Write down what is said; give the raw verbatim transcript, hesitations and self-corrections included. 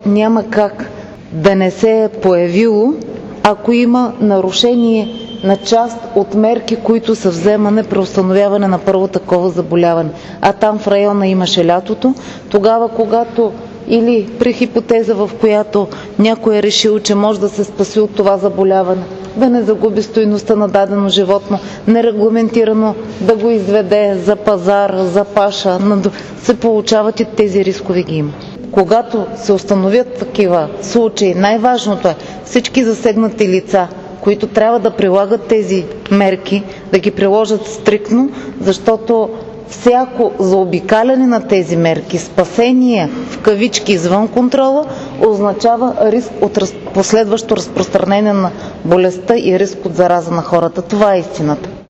няма как да не се е появило, ако има нарушение на част от мерки, които са вземане при установяване на първо такова заболяване. А там в района имаше лятото, тогава когато или при хипотеза, в която някой е решил, че може да се спаси от това заболяване, да не загуби стойността на дадено животно, нерегламентирано да го изведе за пазар, за паша, се получават и тези рискове ги има. Когато се установят такива случаи, най-важното е всички засегнати лица, които трябва да прилагат тези мерки, да ги приложат стриктно, защото всяко заобикаляне на тези мерки, спасение в кавички извън контрола, означава риск от последващо разпространение на болестта и риск от зараза на хората. Това е истината.